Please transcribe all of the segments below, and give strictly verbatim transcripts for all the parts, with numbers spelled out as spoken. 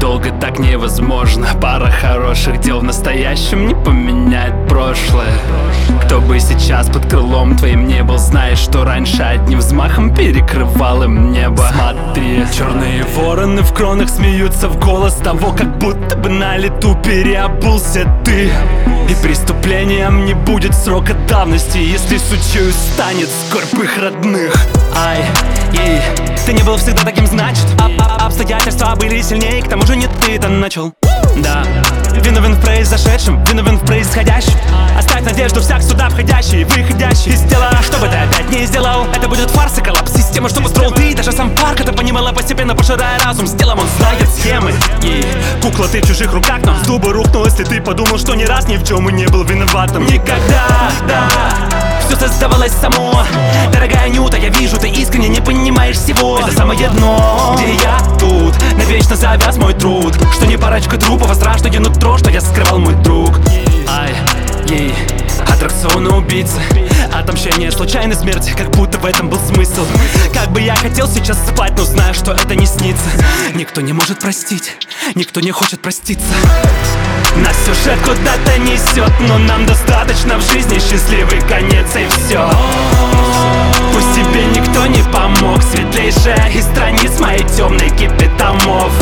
долго так невозможно. Пара хороших дел в настоящем не поменяет прошлое. Кто бы сейчас под крылом твоим не был, знаешь, что раньше одним взмахом перекрывал им небо. Смотри, черные вороны в кронах смеются в голос того, как будто бы на лету переобулся ты. И преступлением не будет срока давности, если сучью станет скорбь их родных. Ай, ей, ты не был всегда таким, значит, а -а обстоятельства были сильнее, к тому же не ты это начал. Да, виновен в произошедшем, виновен в происходящем. Оставь надежду всяк сюда входящий и выходящий из тела. Что бы ты опять не сделал, это будет фарс и коллапс системы, что построил ты. Даже сам парк это понимала, постепенно поширая разум. С телом он знает схемы. Ей, кукла, ты в чужих руках, но с дуба рухнул, если ты подумал, что ни раз ни в чем и не был виноватым. Никогда, да, все создавалось само. Дорогая Нюта, я вижу, ты искренне не понимаешь всего. Это самое дно, где я тут, навечно завяз мой труд. Что не парочка трупов, а страшное нутро, что я скрывал мой друг. Ай, ей, аттракционы убийцы, отомщение случайной смерти, как будто в этом был смысл. Как бы я хотел сейчас спать, но знаю, что это не снится. Никто не может простить, никто не хочет проститься. Нас сюжет куда-то несет, но нам достаточно в жизни счастливый конец и все. Пусть тебе никто не помог, светлейшая из страниц моей темной кипи томов.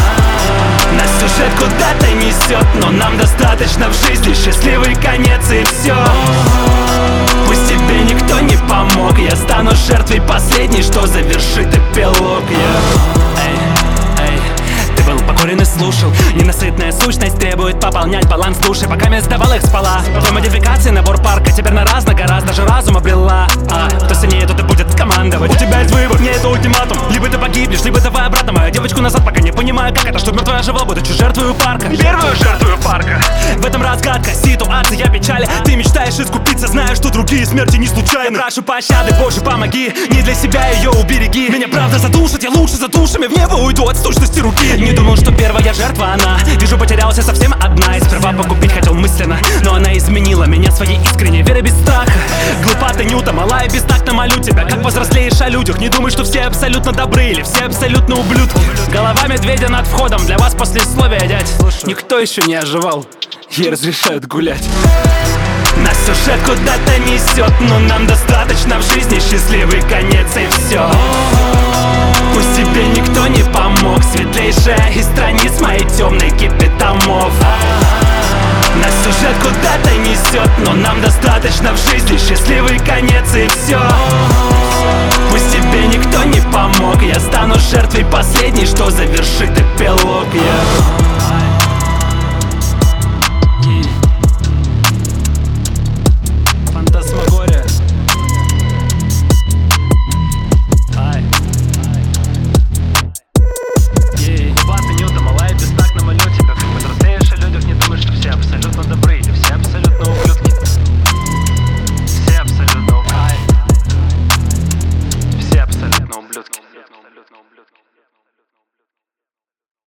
Нас сюжет куда-то несет, но нам достаточно в жизни счастливый конец и все. Пусть тебе никто не помог, я стану жертвой последней, что завершит эпилог. Yeah. Эй, эй, ты был покорен и слушал. Ненасытная сущность требует пополнять баланс души. Пока я сдавал их спала. Твой модификации набор парка теперь на раз, на гораздо даже разум обрела. А кто сильнее, тот и будет командовать. У тебя есть выбор, не это ультиматум. Либо ты погибнешь, либо давай обратно мою девочку назад. Пока не понимаю, как это, что мертвая жива, будучи жертвою парка. Первую жертвою парка. В этом разгадка, ситуация печали. Ты мечтаешь искупиться, зная, что другие смерти не случайны. Я прошу пощады, Боже, помоги. Не для себя ее убереги. Меня правда задушит, я лучше за душами в небо уйду от сущности руки. Не думал, что первая жертва она. Вижу, потерялся совсем одна. И сперва погубить хотел мысленно, но она изменила меня своей искренней верой без страха. Глупа ты, Нюта, мала и бестактно молю тебя. Как повзрослеешь о людях, не думай, что все абсолютно добры или все абсолютно ублюдки. Голова медведя над входом, для вас послесловие, дядь. Никто еще не оживал, ей разрешают гулять. Нас сюжет куда-то несет, но нам достаточно в жизни счастливый конец и все. Пусть тебе никто не помог, светлейшая из страниц моей темной